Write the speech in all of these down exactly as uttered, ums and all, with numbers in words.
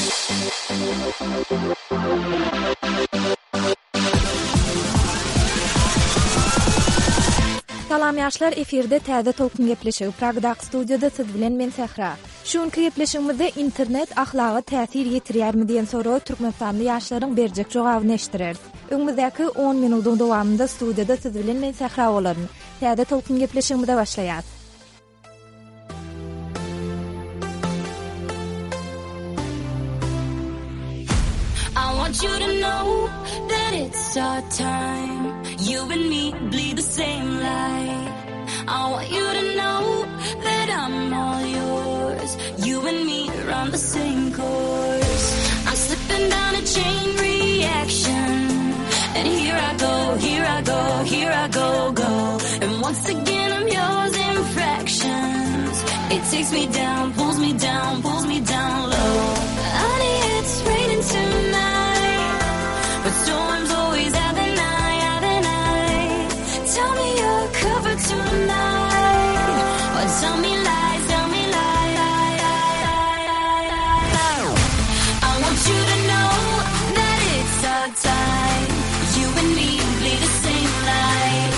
Salam yaşlar, efirde täze tolkun gepleşigi. Pragda studiyada siz bilen men Sehra. Şunkü gepleşigimizde internet ahlaga täsir ýetirýärmi diýen soragy Türkmenistanly ýaşlaryň berjek jogabyny eşdirer. Öňümüzdäki on minutyň dowamında studiyada siz bilen men Sehra bolaryn. Täze tolkun gepleşigimizde başlaýar. I want you to know that it's our time. You and me bleed the same light. I want you to know that I'm all yours. You and me run the same course. I'm slipping down a chain reaction. And here I go, here I go, here I go, go. And once again I'm yours in fractions. It takes me down, pulls me down, pulls me down low. Honey, it's raining tonight, but storms always have the night, have the night. Tell me you're covered tonight, or tell me lies, tell me lies. I want you to know that it's our time. You and me bleed the same light.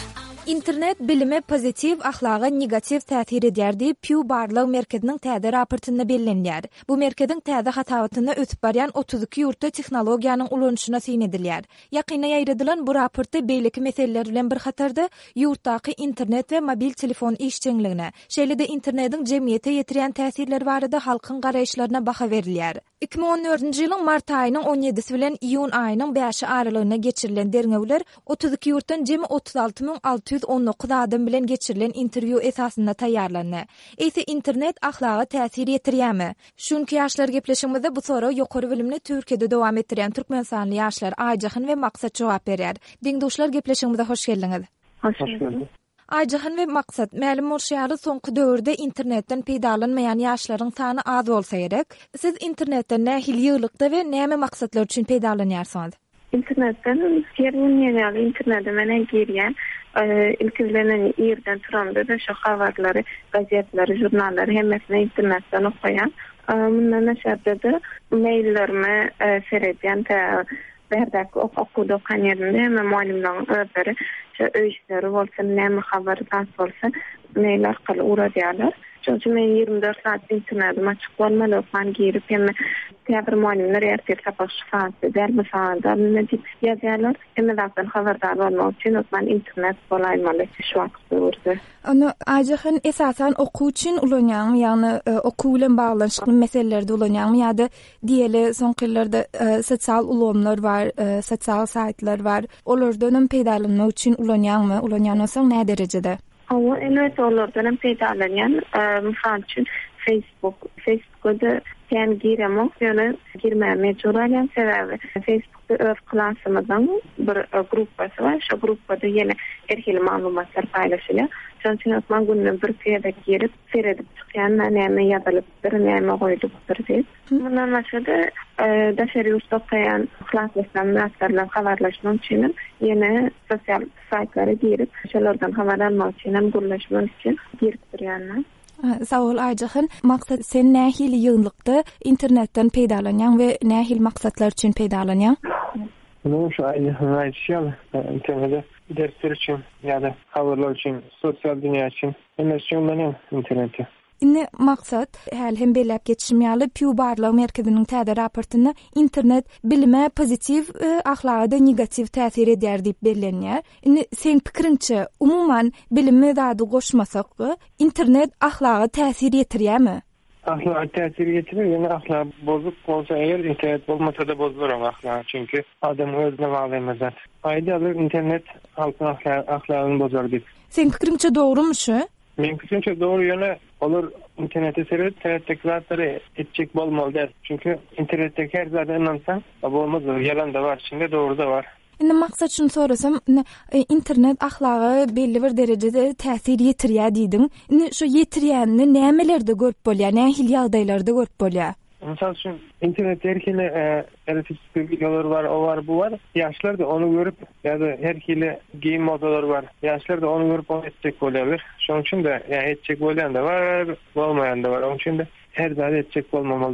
İnternet bilime pozitiv, ahlaga negativ täsir edýär diýip Pew Barlow merkeziniň täze raportynda bellenýär. Bu merkeziň täze hatawatyna ötüp barýan otuz iki ýurtda tehnologiýanyň ulanýyşyna syn edilýär. Ýakynda ýaýradylan bu raportda beýleki meseleler bilen bir hatarda ýurtdaky internet we mobil telefon işçiligine, şeýle-de internetiň jemgyýete ýetirýän täsirleri barada halkyň garaýşlaryna baha berilýär. iki bin on dördünji ýylyň mart aýynyň on ýedisi bilen iýun aýynyň beşi aralygyna geçirilen derňewler otuz iki ýurtdan jemi otuz alty ming alty ýüz on dokuz adam bilen geçirilen interwiu esasynda taýýarlandy. Eýse internet ahlaga täsir ýetirýärmi? Şunky ýaşlar gepleşigimizde bu soragy ýokary bilimli Türkiýede dowam etdirýän türkmenstanly ýaşlar Aýjahyn we Maksat jogap berýär. Diňdoşlar gepleşigimizde hoş geldiňiz. Hoş bulduk. Aýjahyn we Maksat, mälim bolýary soňky döwürde internetden peýdalanmaýan ýaşlaryň sany az bolsa gerek. Siz internetden nähili ýyglykda we näme maksatlar üçin peýdalanýarsyňyz? İnternetden girýän internetde menen girýän ilkilenen ýerden turamda da şu habarlary, gazetlary, jurnallary hemmesini internetden okuyan. Mundan näşärde de maillerimi seredýän ta berdäki okuwda okan ýerinde hem muallimlaryň özleri şu öýüşleri bolsa, näme habar bolsa mail arkaly uradýarlar. Çünki men ýygrimi dört saat internetim açyk bolmaly, okan girip hem täbir muallimler ertel tapyş saatda, derbi saatda ne dip ýazýarlar. Hem zaten haberdar bolmak üçin okan internet bolaýmaly şu wagtda urdy. Onu Aýjahyn esasan okuw üçin ulanýarmy, ýagny okuw bilen baglanşykly meselelerde ulanýarmy ýa-da diýeli soňky ýyllarda sosial ulanmalar bar, sosial saytlar bar. Olardan hem peýdalanmak üçin ulanýarmy? Ulanýansaň näme derejede? Ama elbette olardan peýdalanýan, mysal üçin Facebook, Facebook'da sen giremok, ýöne girmäme juralýan sebäbi. Facebook'da öz klasymyň bir gruppasy bar, şu gruppada ýene erhili maglumatlar paýlaşylýar. Şonçun atman gününe bir kıyada girip seyredip çıkayan näme ýazylypdyr, näme goýulypdyr diýip. Bundan başga daşary ustakayan klaslaşmalar habarlaşmak üçin ýene sosial saytlara girip şolardan habar almak üçin gurlaşmak üçin girip durýarlar. Sağ ol Aýjahyn. Maksat sen nähili ýyglykda internetden peýdalanýan we nähili maksatlar üçin peýdalanýan? Bunu şu aýdyň internetde dersler için ýa-da habarlar için, sosial dünýä için emesýonlanýan internetde. Indi maksat häl hem belläp geçişmýärli Pew Barlow merkeziniň täze raportynda internet bilime pozitiv, ahlagda negativ täsir edýär diýip bellenýär. Indi sen pikiriňçe umuman bilime zady goşmasak, internet ahlaga täsir ýetirýärmi? Ahlak täsir ýetirir, ýani ahlak bozuk bolsa eger internet bolmasa da bozulur ahlak. Çünki adam özüne baglanmaz. Aýdýar internet halkyň ahlagyny bozar diýip. Sen pikiriňçe dogrumy şu? Men pikiriňçe dogry ýöne olur internete seredip internetdeki zatları etjek bolmaly der. Çünki internetdeki her zata inansan, bolmaz, yalan da var, içinde doğru da var. Indi maksat şunu sorasam, internet ahlaga belli bir derejede täsir ýetirýär diýdiň. Indi şu ýetirýänini nämelerde görüp bolýar, nähili ýagdaýlarda görüp bolýar? Mesela şu internet erkine erotik videolar var, o var, bu var. Yaşlar da onu görüp ya da herkile giyim modalar var. Yaşlar da onu görüp onu etecek olabilir. Şunun için de yani etecek olayan da var, olmayan da var. Onun için de her zaman etecek olmamalı değil.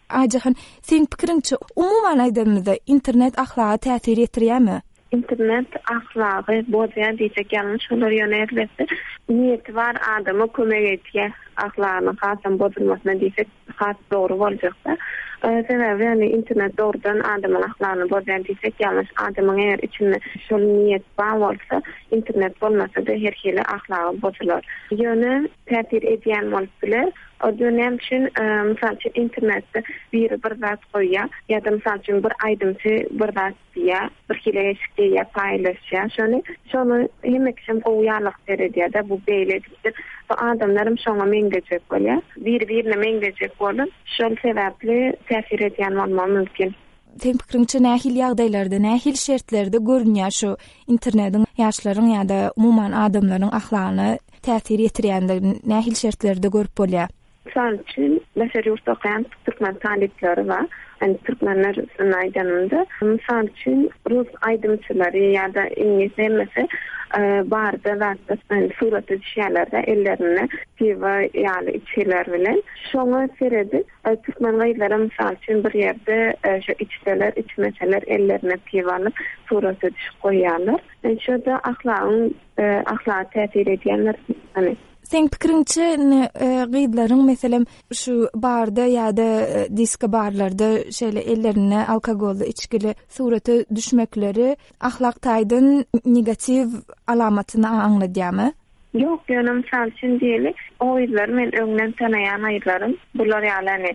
Ajahan, sen pikirinçe umuman aydymyzda internet ahlaga täsir etdirýärmi? internet ahlagy bozaýan diýsek ýalňyş bolar ýöne elbetde. Niýeti var adamy kömek etýär ahlagyny hasam bozulmasyna diýsek has dogry boljak-da. Sebebi yani internet doğrudan adamın ahlagyny bozaýan diýsek ýalňyş. Adamyň eger içinde şol niýet bar bolsa, internet bolmasa da her hili ahlagy bozular. Ýöne täsir edýän bolsalar, o dönem için misal için internette bir bir zat koyya ya da misal için bir aydımçı bir zat diye bir hile eşikliğe paylaşıyor. Şöyle şunu hemek için koyarlık verir ya da bu beyledir. Bu adamlarım şuna mengecek oluyor. Bir birine mengecek oluyor. Şöyle sebeple tesir ediyen olma mümkün. Sen pikiriňçe nähil ýagdaýlarda, nähil şertlerde görünýär şu internetin ýaşlaryň ýa-da umuman adamlaryň ahlagyny täsir etdirýändigini nähil şertlerde görüp bolýar. Misal için beşeri yurtta okayan Türkmen talipleri var. Yani Türkmenler aydanında. Misal için Rus aydımçıları ya da İngiliz demesi barda vatta yani suratı düşerlerde ellerine piva yani içiler bilen. Şonu seredi. Türkmen gayları misal için bir yerde şu içseler, içmeseler ellerine piva alıp suratı düşüp koyarlar. Yani şurada ahlakın ahlakı tesir ediyenler hani Sen pikiriňçe gyýdlaryň meselem şu barda ýa-da disko barlarda şeýle ellerine alkogolly içkili suraty düşmekleri ahlak taýdan negativ alamatyny aňladýarmy? Yok, ýöne misal üçin diýeli, o ýylar men öňden tanaýan aýlarym, bular ýaly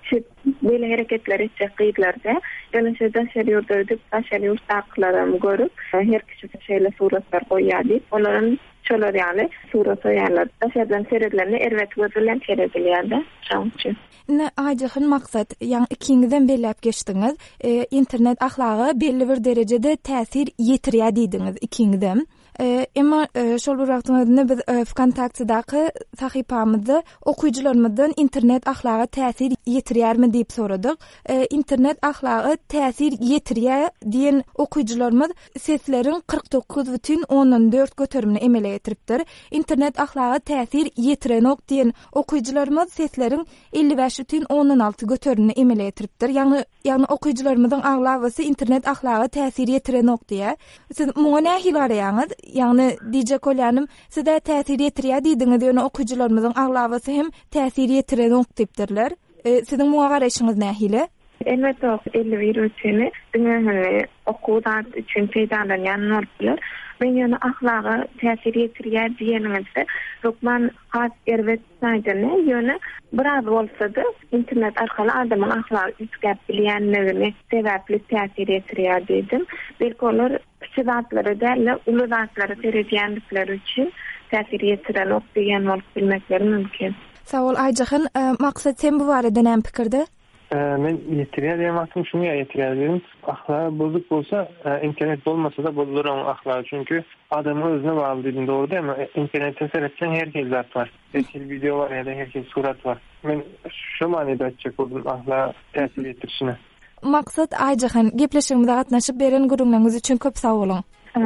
böyle hareketler etjek gyýdlarda, ýöne şeýle şeýle ýurda ödüp, şeýle ýurtdakylarym görüp, her kişi şeýle suratlar goýýar, olaryň şolar ýaly suratı ýaly. Şeýle seredlerini erwet gözülen seredilýärde, şoňçy. Ne ajahyň maksat, ýa-ni ikiňizden belläp geçdiňiz, e, internet ahlagy belli bir derejede täsir ýetirýär diýdiňiz ikiňizden. E, emma e, şol bir wagtynda biz e, Kontaktdaky sahypamyzda okuyjylarymyzdan internet ahlagy täsir ýetirýärmi diýip soradyk. E, internet ahlagy täsir ýetirýär diýen okuyjylarymyz sesleriň kırk dokuz бүтүn ondan dört götürümini emele getiripdir. İnternet ahlagy täsir ýetirenok diýen okuyjylarymyz sesleriň elli beş бүтүn ondan alty götürümini emele getiripdir. Ýagny ýagny okuyjylarymyzyň aglawasy internet ahlagy täsir ýetirenok diýär. Siz muňa nähil araýaňyz? Ýagny diýjek bolýanym, sizde täsir ýetirýär diýdiňiz ýöne okuyjylarymyzyň aglawasy hem täsir ýetirenok diýipdirler. E, Siziň muňa garaşyňyz nähili? Elbette elli bir üçini dünýäni okuwdan üçin peýdalanýan normalar men ýöne ahlagy täsir ýetirýär diýenimizde Rukman has erwet saýdyny ýöne biraz bolsa-da internet arkaly adamyň ahlagy üskep bilýänligini sebäpli täsir ýetirýär diýdim. Belki olar kiçik zatlary däl, uly zatlary seredýänlikleri üçin täsir ýetiren ok diýen bolup bilmekleri mümkin. Sağ ol Ajahyň, maksat sen bu barada näme pikirde? Men ýetirýär diýmekdim, şuňa ýetirýär diýdim. Ahlak bozuk bolsa, internet bolmasa da bozular onun ahlak. Çünkü adamı özüne bağlı diýdim, doğru değil mi? İnternette seyretsen herkes zat var. Herkes video var ya da herkes surat var. Men şu manada açık oldum ahlak täsir etdirişine. Maksat Ajahyň, gepleşigimizde gatnaşyp beren gurulmaňyz üçin köp sag bolun.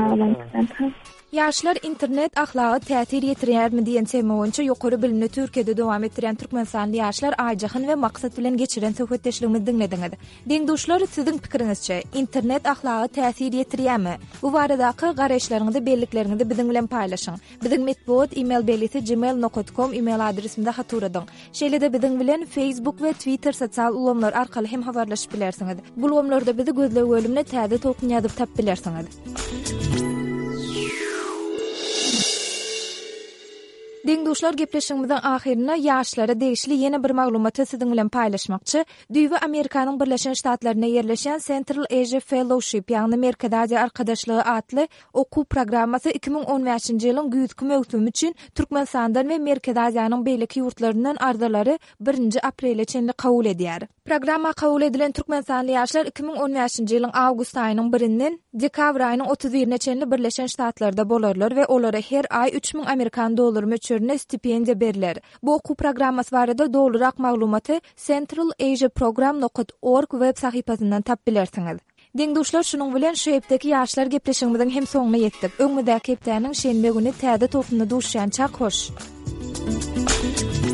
Ýaşlar internet ahlagy täsir ýetirýärmi diýen tema boýunça ýokary bilimli Türkiýede dowam etdirän türkmensanly ýaşlar Ajahyň we maksat bilen geçiren söhbetdeşligimizi dinlediňiz. Deňdoşlar, siziň pikiриňizçe internet ahlagy täsir ýetirýärmi? Bu baradaky garaşlaryňyzy, bellikleriniňizi biziň bilen paýlaşyň. Biziň metbuat email belisi gmail nokta com email adresimde haturadyň. Şeýle-de biziň bilen Facebook we Twitter sosial ulamlar arkaly hem habarlaşyp bilersiňiz. Bu ulamlarda bizi gözle bölümine täze tokun ýazyp tap bilersiňiz. Deňdoşlar, gepleşigimizden ahirine ýaşlara degişli ýene bir maglumaty siziň bilen paýlaşmakçy. Düýbe Amerikanyň Birleşen Ştatlaryna ýerleşen Central Asia Fellowship ýagny Merkezi Arkadaşlygy adly okuw programmasy iki bin on beşinji ýylyň güýdki mewsüm üçin Türkmenstandan we Merkezi Aziýanyň beýleki ýurtlaryndan ardalary birinji aprele çenli kabul edýär. Programma kabul edilen türkmensanly ýaşlar iki bin on beşinji ýylyň awgust aýynyň birinden dekabr aýynyň otuz birine çenli Birleşen Ştatlarda bolarlar we olara her aý üç bin Amerikan dollary möçürine stipendiýa berler. Bu okuw programmasy barada dolurak maglumaty central asia program nokta org web sahypasyndan tap bilersiňiz. Deňdoşlar, şunuň bilen şu epdeki ýaşlar gepleşigimizden hem soňuna ýetdik. Öňmüdäki epdäniň şenbe güni täze topluny duşýan çak hoş.